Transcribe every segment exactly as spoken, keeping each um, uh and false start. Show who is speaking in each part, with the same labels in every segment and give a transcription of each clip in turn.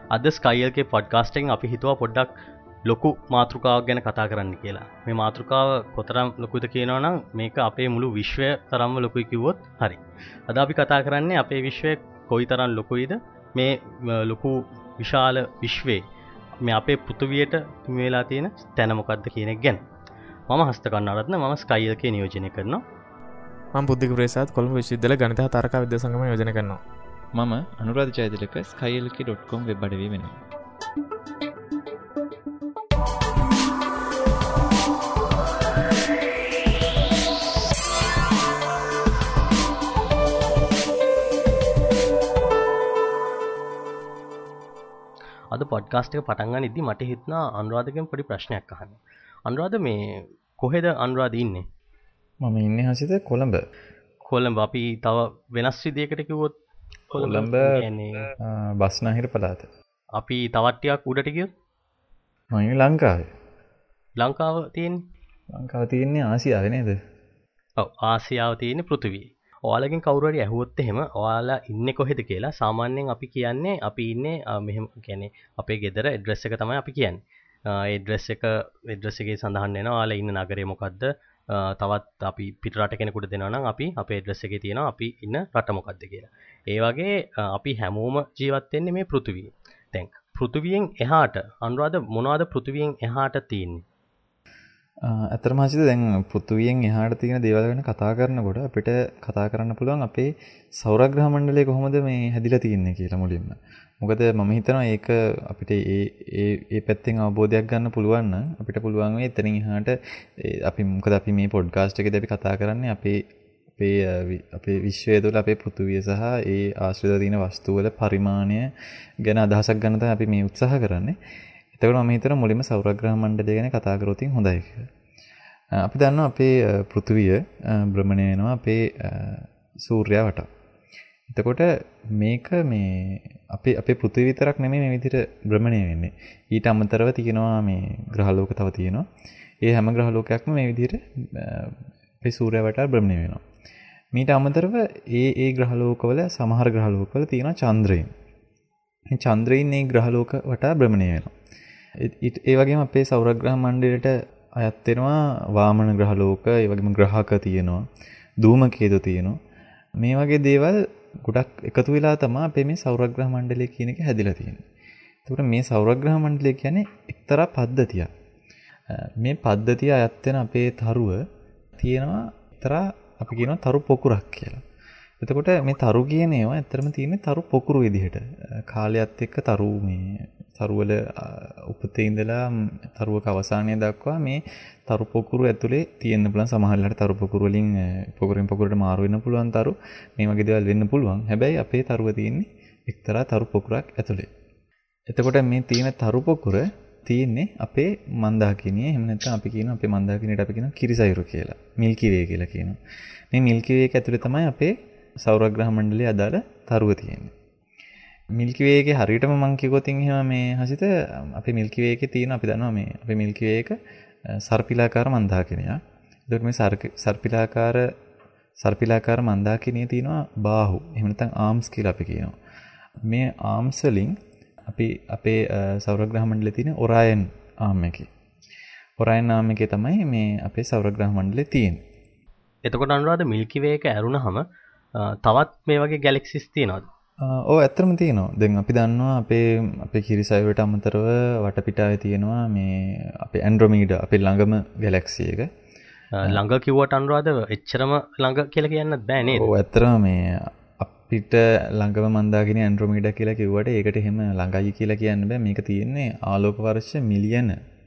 Speaker 1: අද sky L කේ podcast එකෙන් අපි හිතුවා පොඩ්ඩක් ලොකු මාතෘකාවක් ගැන කතා කරන්න කියලා. මේ මාතෘකාව කොතරම් ලොකුද කියනවා නම් මේක අපේ මුළු විශ්වය තරම්ම ලොකුයි කිව්වොත් හරි. අද අපි කතා කරන්නේ අපේ විශ්වය කොයිතරම් ලොකුයිද මේ ලොකු විශාල විශ්වයේ මේ අපේ පෘථිවියට මේ වෙලා තියෙන තැන මොකද්ද කියන එක ගැන. මම හස්ත කන්නාරත්න මම ස්කයි එල් කේ නියෝජනය කරනවා.
Speaker 2: මම බුද්ධික ප්‍රසාද් කොළඹ විශ්වවිද්‍යාල ගණිත හා තාරක විද්‍යා සංගම නියෝජනය කරනවා.
Speaker 3: මම Anuradha Jayathilaka sky L K dot com web අඩවිය වෙනවා.
Speaker 1: අද පොඩ්කාස්ට් එක පටන් ගන්න ඉද්දි මට හිතුණා අනුරාධගෙන් පොඩි ප්‍රශ්නයක් අහන්න. අනුරාධ මේ කොහෙද අනුරාධ ඉන්නේ?
Speaker 3: මම ඉන්නේ හසිත කොළඹ.
Speaker 1: කොළඹ අපි තව වෙනස් විදියකට කිව්වොත්
Speaker 3: කොළඹ බස්නාහිර පළාත.
Speaker 1: අපි තවත් ටිකක් උඩට ගියොත්
Speaker 3: මම ඉන්නේ ලංකාවේ.
Speaker 1: ලංකාව තියෙන්නේ?
Speaker 3: ලංකාව තියෙන්නේ ආසියාවේ නේද?
Speaker 1: ඔව් ආසියාව තියෙන්නේ පෘථිවියේ. ඔයාලගෙන් කවුරු හරි ඇහුවොත් එහෙම ඔයාලා ඉන්නේ කොහෙද කියලා සාමාන්‍යයෙන් අපි කියන්නේ අපි ඉන්නේ මෙහෙම කියන්නේ අපේ ගෙදර ඇඩ්‍රස් එක තමයි අපි කියන්නේ. ඒ ඇඩ්‍රස් එක ඇඩ්‍රස් එකේ සඳහන් වෙනවා ඔයාලා ඉන්න නගරය මොකද්ද? තවත් අපි පිට රට කෙනෙකුට දෙනවා නම් අපි අපේ ඇඩ්‍රස් එකේ තියෙනවා අපි ඉන්න රට මොකද්ද කියලා. ඒ වගේ අපි හැමෝම ජීවත් වෙන්නේ මේ පෘථිවියේ. දැන් පෘථිවියෙන් එහාට අනුරාධ මොනවද පෘථිවියෙන් එහාට තියෙන්නේ?
Speaker 3: ඇත්තටම හසිත දැන් පෘථිවියෙන් එහාට තියෙන දේවල් ගැන කතා කරනකොට අපිට කතා කරන්න පුළුවන් අපේ සෞරග්‍රහ මණ්ඩලය කොහොමද මේ හැදිලා තියෙන්නේ කියලා මුලින්ම. මොකද මම හිතනවා ඒක අපිට ඒ ඒ ඒ පැත්තෙන් අවබෝධයක් ගන්න පුළුවන් නම් අපිට පුළුවන් වෙයි එතනින් එහාට අපි මොකද අපි මේ පොඩ්කාස්ට් එකේදී අපි කතා කරන්නේ අපේ අපේ අපේ විශ්වය තුළ අපේ පෘථිවිය සහ ඒ ආශ්‍රිතව තියෙන වස්තු වල පරිමාණය ගැන අදහසක් ගන්න තමයි අපි මේ උත්සාහ කරන්නේ. එතකොට මම හිතනවා මුලින්ම සෞරග්‍රහ මණ්ඩලය ගැන කතා කරොත් හොඳයි කියලා. අපි දන්නවා අපේ පෘථිවිය භ්‍රමණය වෙනවා අපේ සූර්යයා වටා. එතකොට මේක මේ අපේ අපේ පෘථිවිය විතරක් නෙමෙයි මේ විදිහට භ්‍රමණය වෙන්නේ. ඊට අමතරව තියෙනවා මේ ග්‍රහලෝක තව තියෙනවා. ඒ හැම ග්‍රහලෝකයක්ම මේ විදිහට අපේ සූර්යයා වටා භ්‍රමණය වෙනවා. ඊට අමතරව ඒ ඒ ග්‍රහලෝකවල සමහර ග්‍රහලෝකවල තියෙනවා චන්ද්‍රයන්. මේ චන්ද්‍රයන් මේ ග්‍රහලෝක වටා භ්‍රමණය වෙනවා. ඒ වගේම අපේ සෞරග්‍රහ මණ්ඩලයට අයත් වෙනවා වාමන ග්‍රහලෝක, ඒ වගේම ග්‍රහක තියෙනවා, ධූමකේතු තියෙනවා. මේ වගේ දේවල් ගොඩක් එකතු වෙලා තමයි අපේ මේ සෞරග්‍රහ මණ්ඩලය කියන එක හැදිලා තියෙන්නේ. ඒකට මේ සෞරග්‍රහ මණ්ඩලය කියන්නේ එක්තරා පද්ධතියක්. මේ පද්ධතිය අයත් වෙන අපේ තරුව තියෙනවා එක්තරා අපි කියනවා තරු පොකුරක් කියලා. එතකොට මේ තරු කියන ඒවා ඇත්තටම තියෙන්නේ තරු පොකුරු විදිහට. කාලයත් එක්ක තරු මේ තරුවල උපතේ ඉඳලා තරුවක අවසානය දක්වා මේ තරු පොකුරු ඇතුලේ තියෙන්න පුළුවන්. සමහරවිට තරු පොකුරු වලින් පොකුරෙන් පොකුරට මාරු වෙන්න පුළුවන් තරු. මේ වගේ දේවල් වෙන්න පුළුවන්. හැබැයි අපේ තරුව තියෙන්නේ එක්තරා තරු පොකුරක් ඇතුලේ. එතකොට මේ තියෙන තරු පොකුර තියෙන්නේ අපේ මන්දාකිනිය. එහෙම නැත්නම් අපි කියනවා අපේ මන්දාකිනියට අපි කියනවා කිරිසයුර කියලා. මිල්කි වේ කියලා කියනවා. මේ මිල්කි වේ එක ඇතුලේ තමයි අපේ සෞරග්‍රහ මණ්ඩලයේ අදාළ තරුව තියෙන්නේ. මිල්කි වේ එකේ හරියටම මම කිව්වොත් එහෙම මේ හසිත අපේ මිල්කි වේ එකේ තියෙන අපි දන්නවා මේ අපේ මිල්කි වේ එක සර්පිලාකාර මන්දාකිනියක්. ඒකට මේ සර්පිලාකාර සර්පිලාකාර මන්දාකිනිය තියෙනවා බාහු. එහෙම නැත්නම් ආම්ස් කියලා අපි කියනවා. මේ ආම්ස් වලින් අපි අපේ සෞරග්‍රහ මණ්ඩලයේ තියෙන ඔරායන් ආම් එකේ. ඔරායන් ආම් එකේ තමයි මේ අපේ සෞරග්‍රහ මණ්ඩලයේ තියෙන්නේ.
Speaker 1: එතකොට අනුරාධ මිල්කි වේ එක ඇරුණාම තවත් මේ වගේ ගැලැක්සිස් තියෙනවද?
Speaker 3: ඔව් ඇත්තටම තියෙනවා. දැන් අපි දන්නවා අපේ අපේ කිරිසයුරට අමතරව වටපිටාවේ තියෙනවා මේ අපේ ඇන්ඩ්‍රොමීඩා අපේ ළඟම ගැලැක්සි එක.
Speaker 1: ළඟ කිව්වට අනුරාධ එච්චරම ළඟ කියලා කියන්නත් බෑ නේද?
Speaker 3: ඔව් ඇත්තටම මේ අපිට ළඟම මන්දාකිනිය ඇන්ඩ්‍රොමීඩා කියලා කිව්වට ඒකට එහෙම ළඟයි කියලා කියන්න බෑ. මේක තියෙන්නේ ආලෝක වර්ෂ මිලියන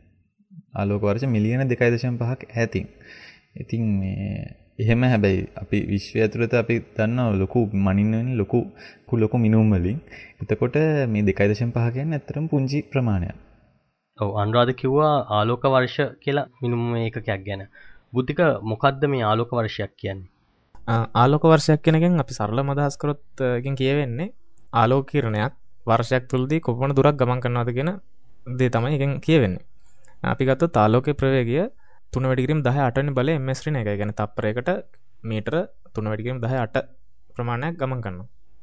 Speaker 3: ආලෝක වර්ෂ මිලියන දෙකයි දශම පහක් ඈතින්. ඉතින් මේ එහෙම හැබැයි අපි විශ්වය ඇතුළත අපි දන්නවා ලොකු මනින්න වෙන ලොකු ලොකු මිනුම් වලින්. එතකොට මේ දෙකයි දශම පහ කියන්නේ ඇත්තටම පුංචි ප්‍රමාණයක්.
Speaker 1: ඔව් අනුරාධ කිව්වා ආලෝක වර්ෂ කියලා මිනුම් ඒකකයක් ගැන. බුද්ධික මොකද්ද මේ ආලෝක වර්ෂයක් කියන්නේ?
Speaker 2: ආලෝක වර්ෂයක් කියන එකෙන් අපි සරලව අදහස් කරොත් එකෙන් කියවෙන්නේ ආලෝක කිරණයක් වර්ෂයක් තුලදී කොපමණ දුරක් ගමන් කරනවද කියන දේ තමයි එකෙන් කියවෙන්නේ. අපි ගත්තොත් ආලෝකයේ ප්‍රවේගය තුන වැඩි කිරීම දහය අට වෙනි බලය එම් එස් ඍණ එකයි. කියන්නේ තප්පරයකට මීටර තුන වැඩි කිරීම දහය අට ප්‍රමාණයක් ගමන් කරනවා.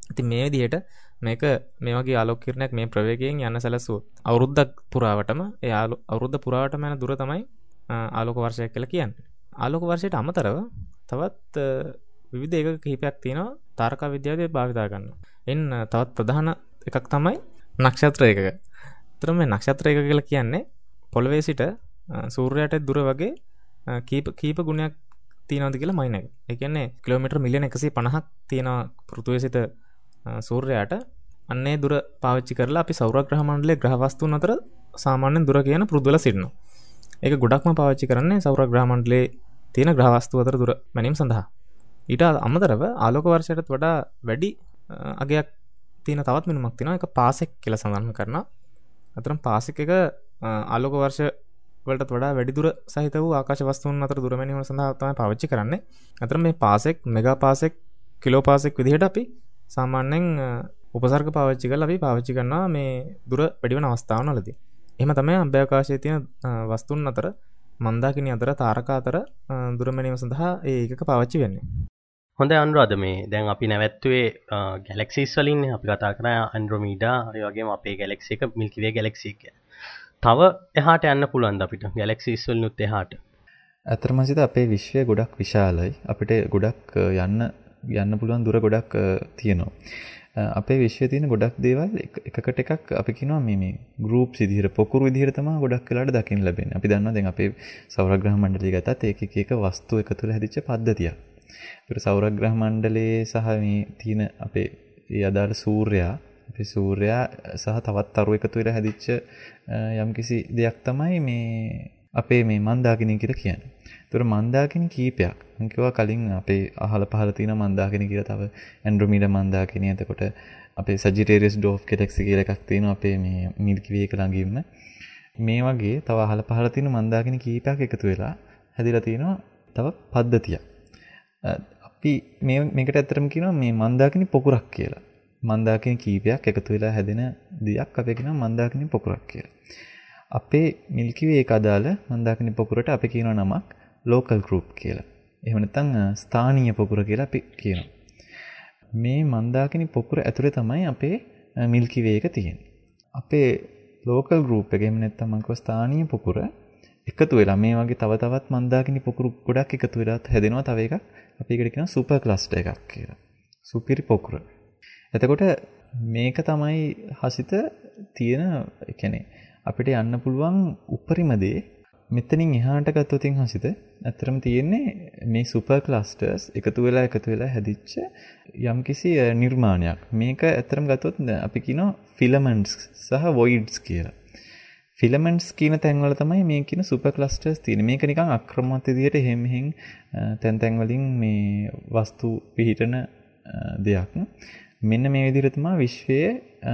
Speaker 2: ඉතින් මේ විදිහට මේක මේ වගේ ආලෝක කිරණයක් මේ ප්‍රවේගයෙන් යන සැලසුවොත් අවුරුද්දක් පුරාවටම ඒ අවුරුද්ද පුරාවටම යන දුර තමයි ආලෝක වර්ෂයක් කියලා කියන්නේ. ආලෝක වර්ෂයට අමතරව තවත් විවිධ ඒකක කිහිපයක් තියෙනවා තාරකා විද්‍යාවේ භාවිතා කරනවා. එන්න තවත් ප්‍රධාන එකක් තමයි නක්ෂත්‍ර ඒකක. ඒතර මේ නක්ෂත්‍ර ඒකක කියලා කියන්නේ පොළවේ සිට සූර්යයාට දුර වගේ කීප කීප ගුණයක් තියෙනවද කියලා මයින් එක. ඒ කියන්නේ කිලෝමීටර් මිලියන එකසිය පනහක් තියෙනවා පෘථුවිය සිට සූර්යයාට. අන්නේ දුර පාවිච්චි කරලා අපි සෞරග්‍රහ මණ්ඩලයේ ග්‍රහ වස්තුන් අතර සාමාන්‍යයෙන් දුර කියන පුරුදු වෙලා සිටිනවා. ඒක ගොඩක්ම පාවිච්චි කරන්නේ සෞරග්‍රහ මණ්ඩලයේ තියෙන ග්‍රහ වස්තු අතර දුර මැනීම සඳහා. ඊට අමතරව ආලෝක වර්ෂයටත් වඩා වැඩි අගයක් තියෙන තවත් මිනුමක් තියෙනවා. ඒක පාසෙක් කියලා සඳහන් කරනවා. අතරම පාසෙක් එක ආලෝක වර්ෂ වලට වඩා වැඩි දුර සහිත වූ ආකාශ වස්තුන් අතර දුර මැනීම සඳහා තමයි පාවිච්චි කරන්නේ. අතරම මේ පාසෙක් මෙගා පාසෙක් කිලෝ පාසෙක් විදිහට අපි සාමාන්‍යයෙන් උපසර්ග පාවිච්චි කරලා අපි පාවිච්චි කරනවා මේ දුර වැඩි වෙන අවස්ථාවවලදී. එහෙම තමයි අභ්‍යවකාශයේ තියෙන වස්තුන් අතර මන්දාකිණි අතර තාරකා අතර දුර මැනීම සඳහා ඒ එකක පාවිච්චි වෙන්නේ.
Speaker 1: හොඳයි අනුරාධ, මේ දැන් අපි නැවැත්තුවේ ගැලැක්සිස් වලින් අපි කතා කරා ඇන්ඩ්‍රොමීඩා ඒ වගේම අපේ ගැලැක්සි එක මිල්කි වේ ගැලැක්සි එක. තව එහාට යන්න පුළුවන්ද අපිට ගැලැක්සිස් වලිනුත් එහාට?
Speaker 3: අතරම සිත අපේ විශ්වය ගොඩක් විශාලයි. අපිට ගොඩක් යන්න යන්න පුළුවන් දුර ගොඩක් තියෙනවා. අපේ විශ්වයේ තියෙන ගොඩක් දේවල් එකකට එකක් අපි කියනවා මේ මේ ගෲප්ස් විදිහට පොකුරු විදිහට තමයි ගොඩක් වෙලාට දකින්න ලැබෙන්නේ. අපි දන්නවා දැන් අපේ සෞරග්‍රහ මණ්ඩලය ගත්තත් ඒක එක එක වස්තු එකතු වෙලා හැදිච්ච පද්ධතියක්. ඒතර සෞරග්‍රහ මණ්ඩලයේ සහ මේ තියෙන අපේ ඒ අදාළ සූර්යයා අපේ සූර්යයා සහ තවත් තරු එකතු වෙලා හැදිච්ච යම්කිසි දෙයක් තමයි මේ අපේ මේ මන්දාකිණි කියලා කියන්නේ. ඒතර මන්දාකිණි කීපයක් මම කිව්වා කලින් අපේ අහල පහල තියෙන මන්දාකිණි කියලා තව ඇන්ඩ්‍රොමීඩා මන්දාකිණි එතකොට අපේ සජිටේරියස් ඩෝර්ෆ් ගැලැක්සි කියලා එකක් තියෙනවා අපේ මේ මිල්කි වේ එක ළඟින්ම. මේ වගේ තව අහල පහල තියෙන මන්දාකිණි කීපයක් එකතු වෙලා හැදිලා තියෙනවා තව පද්ධතියක්. අපි මේ මේකට ඇත්තටම කියනවා මේ මන්දාකිණි පොකුරක් කියලා. මන්දාකිණි කීපයක් එකතු වෙලා හැදෙන දෙයක් අපි කියනවා මන්දාකිණි පොකුරක් කියලා. අපේ මිල්කි වේ එක අදාළ මන්දාකිණි පොකුරට අපි කියනවා නමක් ලෝකල් ගෲප් කියලා. එහෙම නැත්නම් ස්ථානීය පොකුර කියලා අපි කියනවා. මේ මන්දාකිණි පොකුර ඇතුලේ තමයි අපේ මිල්කි වේ එක තියෙන්නේ. අපේ ලෝකල් ගෲප් එක එහෙම නැත්නම් මං කියව ස්ථානීය පොකුර එකතු වෙලා මේ වගේ තව තවත් මන්දාකිණි පොකුරු ගොඩක් එකතු වෙලා හැදෙනවා තව එකක්. අපි ඒකට කියනවා සුපර් ක්ලස්ටර් එකක් කියලා. සුපිරි පොකුර. එතකොට මේක තමයි හසිත තියෙන ඒ කියන්නේ අපිට යන්න පුළුවන් උපරිම දේ. මෙතනින් එහාට ගත්තොතින් හසිත ඇත්තටම තියෙන්නේ මේ සුපර් ක්ලස්ටර්ස් එකතු වෙලා එකතු වෙලා හැදිච්ච යම්කිසි නිර්මාණයක්. මේක ඇත්තටම ගත්තොත් අපි කියනවා ෆිලමන්ට්ස් සහ වොයිඩ්ස් කියලා. ෆිලමන්ට්ස් කියන තැන්වල තමයි මේ කියන සුපර් ක්ලස්ටර්ස් තියෙන්නේ. මේක නිකන් අක්‍රමවත් විදියට එහෙම මෙහෙන් තැන් තැන් වලින් මේ වස්තු පිහිටන දෙයක්. මෙන්න මේ විදිහට තමයි විශ්වයේ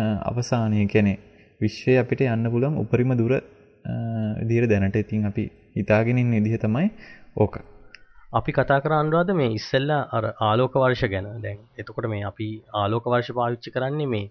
Speaker 3: අවසානය කියන්නේ විශ්වයේ අපිට යන්න පුළුවන් උපරිම දුර විදිහට දැනට ඉතින් අපි හිතාගෙන ඉන්න විදිහ තමයි ඕක.
Speaker 1: අපි කතා කරා අනුරාධ මේ ඉස්සෙල්ලා අර ආලෝක වර්ෂ ගැන. දැන් එතකොට මේ අපි ආලෝක වර්ෂ පාවිච්චි කරන්නේ මේ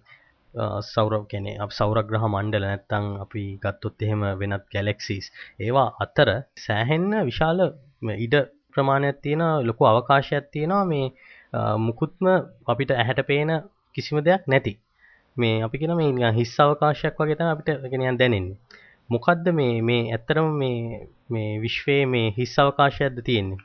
Speaker 1: සෞර කියන්නේ අපි සෞරග්‍රහ මණ්ඩල නැත්තම් අපි ගත්තොත් එහෙම වෙනත් ගැලැක්සිස් ඒවා අතර සෑහෙන්න විශාල ඉඩ ප්‍රමාණයක් තියෙන ලොකු අවකාශයක් තියෙනවා මේ මුකුත්ම අපිට ඇහැට පේන කිසිම දෙයක් නැති. මේ අපි කියන මේ හිස් අවකාශයක් වගේ තමයි අපිට කියන්නේ දැනෙන්නේ. මොකද්ද මේ මේ ඇත්තටම මේ මේ විශ්වයේ මේ හිස් අවකාශයක්ද තියෙන්නේ?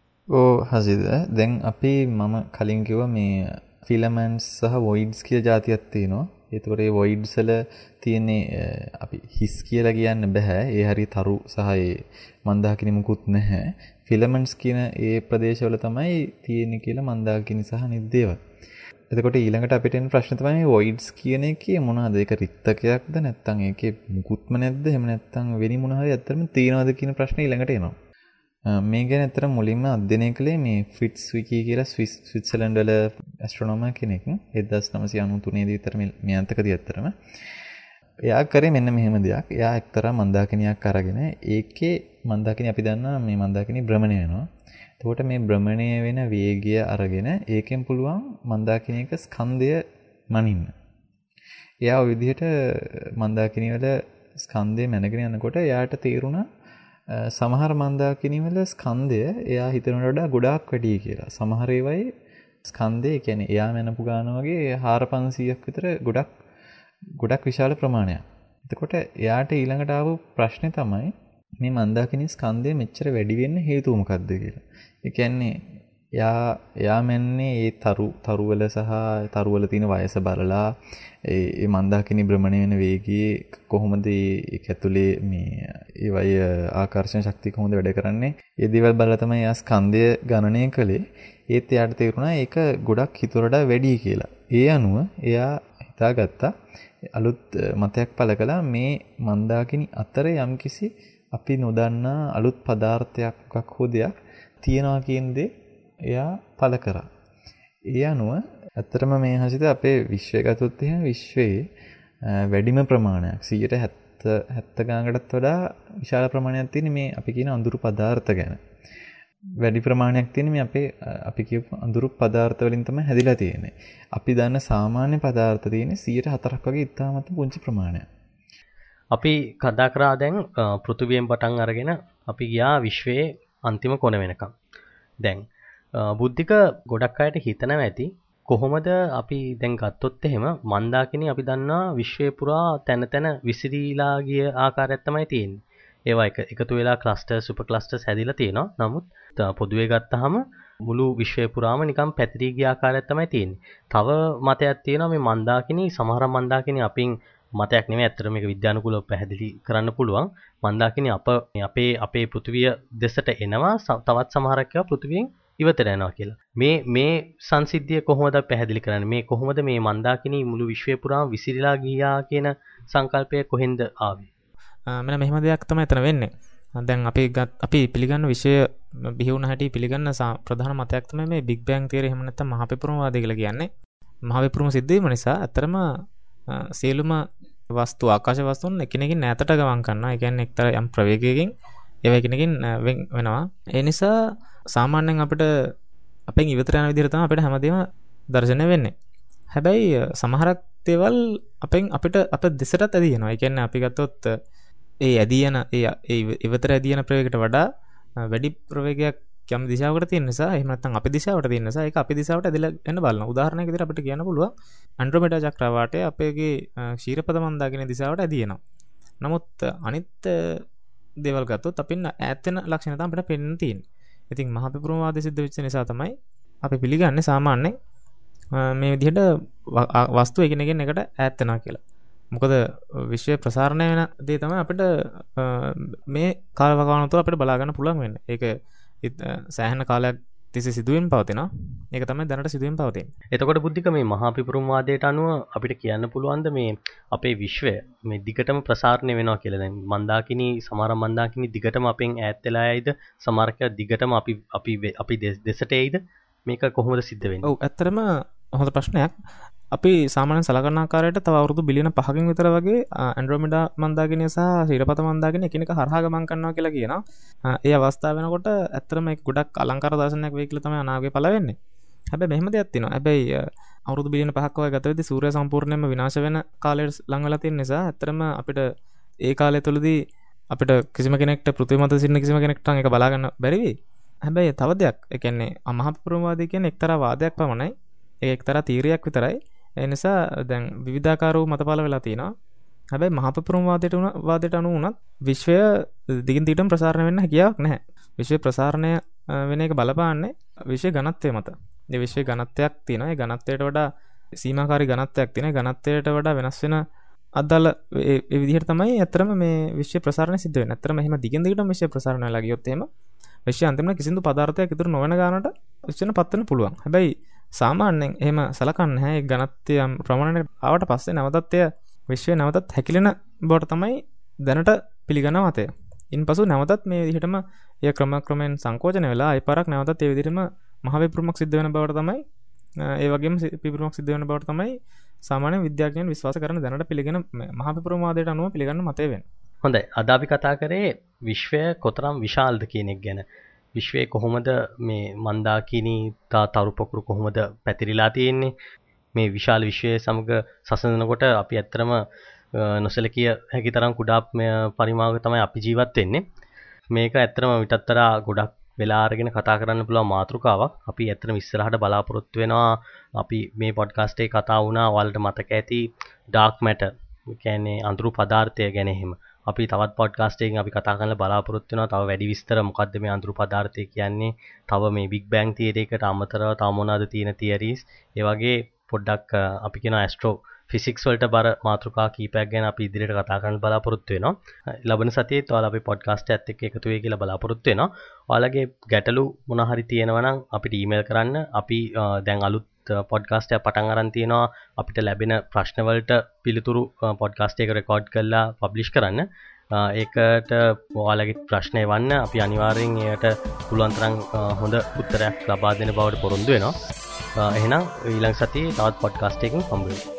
Speaker 3: ඕ හසිද දැන් අපි මම කලින් කිව්වා මේ ෆිලමන්ට්ස් සහ වොයිඩ්ස් කියලා જાතියක් තියෙනවා. ඒතකොට ඒ වොයිඩ්ස් වල තියෙන්නේ අපි හිස් කියලා කියන්න බෑ. ඒ හරිය තරු සහ ඒ මන්දාකිණි මුකුත් නැහැ. ෆිලමන්ට්ස් කියන ඒ ප්‍රදේශවල තමයි තියෙන්නේ කියලා මන්දාකිණි සහ නිද්දේව. එතකොට ඊළඟට අපිට එන ප්‍රශ්න තමයි වොයිඩ්ස් කියන එකේ මොනවාද? ඒක රික්තකයක්ද නැත්නම් ඒකේ මුකුත්ම නැද්ද? එහෙම නැත්නම් වෙනි මොන හරි ඇත්තටම තියෙනවද කියන ප්‍රශ්නේ ඊළඟට එනවා. මේ ගැන ඇත්තටම මුලින්ම අධ්‍යයනය කළේ මේ ෆ්‍රිට්ස් විකි කියලා ස්විට්සර්ලන්ඩ් වල ඇස්ට්‍රොනෝමර් කෙනෙක්. එක්දාස් නවසිය අනූ තුනේ දී විතර මේ අන්තකදී ඇත්තටම. එයා කරේ මෙන්න මෙහෙම දෙයක්. එයා එක්තරා මන්දාකිනියක් අරගෙන ඒකේ මන්දාකිනිය අපි දන්නා මේ මන්දාකිනිය භ්‍රමණය වෙනවා. එතකොට මේ භ්‍රමණය වෙන වේගය අරගෙන ඒකෙන් පුළුවන් මන්දාකිනියක ස්කන්ධය මනින්න. එයා ওই විදිහට මන්දාකිනිය වල ස්කන්ධය මැනගෙන යනකොට එයාට තේරුණා සමහර මන්දාකිනි වල ස්කන්ධය එයා හිතනට වඩා ගොඩාක් වැඩි කියලා. සමහර ඒවායේ ස්කන්ධය කියන්නේ එයා මැනපු ගාන වගේ හාර පන්සීයක් විතර ගොඩක් ගොඩක් විශාල ප්‍රමාණයක්. එතකොට එයාට ඊළඟට ආපු ප්‍රශ්නේ තමයි මේ මන්දාකිනී ස්කන්ධය මෙච්චර වැඩි වෙන්න හේතුව මොකක්ද කියලා. ඒ කියන්නේ එයා එයා මැන්නේ ඒ තරු තරුවල සහ තරුවල තියෙන වයස බලලා ඒ මන්දාකිනී භ්‍රමණය වෙන වේගයේ කොහොමද ඒක ඇතුලේ මේ ඒ වය ආකර්ෂණ ශක්තිය කොහොමද වැඩ කරන්නේ? ඒ දේවල් බලලා තමයි එයා ස්කන්ධය ගණනය කළේ. ඒත් එයාට තේරුණා ඒක ගොඩක් හිතවලට වැඩි කියලා. ඒ අනුව එයා හිතාගත්තා අලුත් මතයක් පළ කළා මේ මන්දාකිනී අතර යම්කිසි අපි නොදන්නා අලුත් පදාර්ථයක් මොකක් හෝ දෙයක් තියනවා කියන දේ එයා පළ කරා. ඒ අනුව ඇත්තටම මේ හසිත අපේ විශ්වය ගත්තොත් එහෙනම් විශ්වයේ වැඩිම ප්‍රමාණයක් සියයට හැත්තෑ ගානකටත් වඩා විශාල ප්‍රමාණයක් තියෙන මේ අපි කියන අඳුරු පදාර්ථ ගැන. වැඩි ප්‍රමාණයක් තියෙන මේ අපේ අපි කියපු අඳුරු පදාර්ථ වලින් තමයි හැදිලා තියෙන්නේ. අපි දන්න සාමාන්‍ය පදාර්ථ තියෙන්නේ සියයට හතරක් වගේ ඉතාමත් පුංචි ප්‍රමාණයක්.
Speaker 1: අපි කතා කරා දැන් පෘථිවියෙන් පටන් අරගෙන අපි ගියා විශ්වයේ අන්තිම කොන වෙනකම්. දැන් බුද්ධික ගොඩක් අයට හිතනවා ඇති කොහොමද අපි දැන් ගත්තොත් එහෙම මන්දාකිනී අපි දන්නා විශ්වය පුරා තැන තැන විසිරීලා ගිය ආකාරයක් තමයි තියෙන්නේ. ඒවා එක එකතු වෙලා ක්ලස්ටර් සුපර් ක්ලස්ටර්ස් හැදිලා තියෙනවා. නමුත් පොදුවේ ගත්තාම මුළු විශ්වය පුරාම නිකන් පැතිරී ගිය ආකාරයක් තමයි තියෙන්නේ. තව මතයක් තියෙනවා මේ මන්දාකිනී සමහර මන්දාකිනී අපින් මතයක් නෙමෙයි ඇත්තට මේක විද්‍යානුකූලව පැහැදිලි කරන්න පුළුවන්. මන්දාකිනී අප අපේ අපේ පෘථිවිය දෙසට එනවා තවත් සමහරක් ඒවා පෘථිවියෙන් ඉවතට යනවා කියලා. මේ මේ සංසිද්ධිය කොහොමද පැහැදිලි කරන්නේ? මේ කොහොමද මේ මන්දාකිනී මුළු විශ්වය පුරාම විසිරීලා ගියා කියන සංකල්පය කොහෙන්ද ආවේ?
Speaker 2: මෙන්න මෙහෙම දෙයක් තමයි එතන වෙන්නේ. දැන් අපි අපි පිළිගන්න විශ්වය බිහි වුණ හැටි පිළිගන්න ප්‍රධාන මතයක් තමයි මේ බිග් බෑන් තියරි එහෙම නැත්නම් මහා පෙපුරුම වාදය කියලා කියන්නේ. මහා පෙපුරුම සිද්ධ වීම නිසා අතරම සියලුම වස්තු ආකාශ වස්තුන් එකිනෙකින් ඈතට ගමන් කරනවා. ඒ කියන්නේ එක්තරා යම් ප්‍රවේගයකින් ඒවා එකිනෙකින් වෙන් වෙනවා. ඒ නිසා සාමාන්‍යයෙන් අපිට අපෙන් ඉවතට යන විදිහට තමයි අපිට හැමදේම දර්ශනය වෙන්නේ. හැබැයි සමහරක් දේවල් අපෙන් අපිට අප දෙසටත් ඇදී යනවා. ඒ කියන්නේ අපි ගත්තොත් ඒ ඇදී යන ඒ ඉවතට ඇදී යන ප්‍රවේගයට වඩා වැඩි ප්‍රවේගයක් යම් දිශාවකට තියෙන නිසා එහෙම නැත්නම් අපේ දිශාවට තියෙන නිසා ඒක අපේ දිශාවට ඇදලා යන්න බලනවා. උදාහරණයක් විදිහට අපිට කියන්න පුළුවන් ඇන්ඩ්‍රොමෙඩා චක්‍රවාටය අපේගේ ක්ෂීරපද මන්දාකිනී දිශාවට ඇදී යනවා. නමුත් අනිත් දේවල් ගත්තොත් අපින් ඈත් වෙන ලක්ෂණ තමයි අපිට පෙන්වන්න තියෙන්නේ. ඉතින් මහා පෙපුරුම වාදය සිද්ධ වෙච්ච නිසා තමයි අපි පිළිගන්නේ සාමාන්‍යයෙන් මේ විදිහට වස්තු එකිනෙකින් එකට ඈත් වෙනවා කියලා. මොකද විශ්වය ප්‍රසාරණය වෙන දේ තමයි අපිට මේ කාලවකවානුව තුළ අපිට බලා ගන්න පුළුවන් වෙන්නේ. ඒක සෑහෙන කාලයක් තිස්සේ සිදුවෙමින් පවතිනවා. ඒක තමයි දැනට සිදුවෙමින් පවතින්නේ.
Speaker 1: එතකොට බුද්ධික මේ මහා පෙපුරුම වාදයට අනුව අපිට කියන්න පුළුවන්ද මේ අපේ විශ්වය මේ දිගටම ප්‍රසාරණය වෙනවා කියලා? දැන් මන්දාකිනී සමහර මන්දාකිනී දිගටම අපෙන් ඈත් වෙලා යයිද? සමහරක දිගටම අපි අපි අපි දෙසට එයිද? මේක කොහොමද සිද්ධ වෙන්නේ?
Speaker 2: ඔව් ඇත්තටම හොඳ ප්‍රශ්නයක්. අපි සාමාන්‍යයෙන් සලකන ආකාරයට තව අවුරුදු බිලියන පහකින් විතර වගේ ඇන්ඩ්‍රොමෙඩා මන්දාකිනිය සහ ක්ෂීරපද මන්දාකිනිය එකිනෙක හරහා ගමන් කරනවා කියලා කියනවා. ඒ අවස්ථාව වෙනකොට ඇත්තටම ඒක ගොඩක් අලංකාර දර්ශනයක් වෙයි කියලා තමයි අනාගතේ පළ වෙන්නේ. හැබැයි මෙහෙම දෙයක් තියෙනවා. හැබැයි අවුරුදු බිලියන පහක් වගේ ගත වෙද්දී සූර්යය සම්පූර්ණයෙන්ම විනාශ වෙන කාලයට ලං වෙලා තියෙන නිසා ඇත්තටම අපිට ඒ කාලය තුලදී අපිට කිසිම කෙනෙක්ට පෘථිවි මත සිටින කිසිම කෙනෙක්ට ඒක බලා ගන්න බැරි වෙයි. හැබැයි තව දෙයක් ඒ කියන්නේ මහා පෙපුරුම වාදය කියන්නේ එක්තරා වාදයක් පමණයි. ඒක එක්තරා තීරයක් විතරයි. ඒ නිසා දැන් විවිධාකාර වූ මතපල වෙලා තියෙනවා. හැබැයි මහා පෙපුරුම වාදයට උන වාදයට අනුව උනත් විශ්වය දිගින් දිගටම ප්‍රසාරණය වෙන්න හැකියාවක් නැහැ. විශ්වය ප්‍රසාරණය වෙන එක බලපාන්නේ විශ්ව ඝනත්වය මත. මේ විශ්ව ඝනත්වයක් තියෙනවා. ඒ ඝනත්වයට වඩා සීමාකාරී ඝනත්වයක් තියෙනවා. ඒ ඝනත්වයට වඩා වෙනස් වෙන අදාළ ඒ විදිහට තමයි අත්‍තරම මේ විශ්ව ප්‍රසාරණය සිද්ධ වෙන්නේ. අත්‍තරම එහෙම දිගින් දිගටම විශ්ව ප්‍රසාරණය වෙලා ගියොත් එහෙම විශ්වය අන්තිමට කිසිදු පදාර්ථයක් ඉතුරු නොවන ගානට විශ්වන පත් වෙන්න පුළුවන්. හැබැයි සාමාන්‍යයෙන් එහෙම සලකන්නේ නැහැ. ඒ ඝනත්වය ප්‍රමාණයට ආවට පස්සේ නැවතත් එය විශ්වය නැවතත් හැකිලෙන බවට තමයි දැනට පිළිගන්න මතය. ඉන්පසු නැවතත් මේ විදිහටම එය ක්‍රම ක්‍රමයෙන් සංකෝචනය වෙලා අයිපාරක් නැවතත් ඒ විදිහටම මහ පෙපුරුමක් සිද්ධ වෙන බවට තමයි ඒ වගේම පෙපුරුමක් සිද්ධ වෙන බවට තමයි සාමාන්‍ය විද්‍යාඥයන් විශ්වාස කරන දැනට පිළිගෙන මහ පෙපුරුම වාදයට අනුව පිළිගන්න මතය වෙන්නේ.
Speaker 1: හොඳයි. අද අපි කතා කරේ විශ්වය කොතරම් විශාලද කියන එක ගැන. විශ්වයේ කොහොමද මේ මන්දාකිනී තා තරු පොකුරු කොහොමද පැතිරිලා තියෙන්නේ? මේ විශාල විශ්වයේ සමග සසඳනකොට අපි ඇත්තරම නොසලකිය හැකි තරම් කුඩා පරිමාවක තමයි අපි ජීවත් වෙන්නේ. මේක ඇත්තරම විතත්තර ගොඩක් වෙලා අරගෙන කතා කරන්න පුළුවන් මාතෘකාවක්. අපි ඇත්තටම ඉස්සරහට බලාපොරොත්තු වෙනවා. අපි මේ පොඩ්කාස්ට් එකේ කතා වුණා ඔයාලට මතක ඇති ඩාර්ක් මැටර්. ඒ කියන්නේ අඳුරු පදාර්ථය ගැන එහෙම. අපි තවත් පොඩ්කාස්ට් එකකින් අපි කතා කරන්න බලාපොරොත්තු වෙනවා. තව වැඩි විස්තර මොකද්ද මේ අඳුරු පදාර්ථය කියන්නේ? තව මේ බිග් බෑන් තියරි එකට අමතරව තව මොනවද තියෙන තියරිස්? ඒ වගේ පොඩ්ඩක් අපි කියන ඇස්ට්‍රෝ ෆිසික්ස් වලට බර මාතෘකා කීපයක් ගැන අපි ඉදිරියට කතා කරන්න බලාපොරොත්තු වෙනවා. ලබන සතියේත් ඔයාලා අපේ පොඩ්කාස්ට් එකත් එක්ක එකතු වෙයි කියලා බලාපොරොත්තු වෙනවා. ඔයාලගේ ගැටලු මොන හරි තියෙනවා නම් අපිට ඊමේල් කරන්න. අපි දැන් අලුත් පොඩ්කාස්ට් එකක් පටන් අරන් තියෙනවා. අපිට ලැබෙන ප්‍රශ්න වලට පිළිතුරු පොඩ්කාස්ට් එක රෙකෝඩ් කරලා පබ්ලිෂ් කරන්න. ඒකට ඔයාලගේ ප්‍රශ්න එවන්න. අපි අනිවාර්යෙන් ඒකට පුළුවන් තරම් හොඳ උත්තරයක් ලබා දෙන බවට පොරොන්දු වෙනවා. එහෙනම් ඊළඟ සතියේ තවත් පොඩ්කාස්ට් එකකින් හම්බ වෙමු.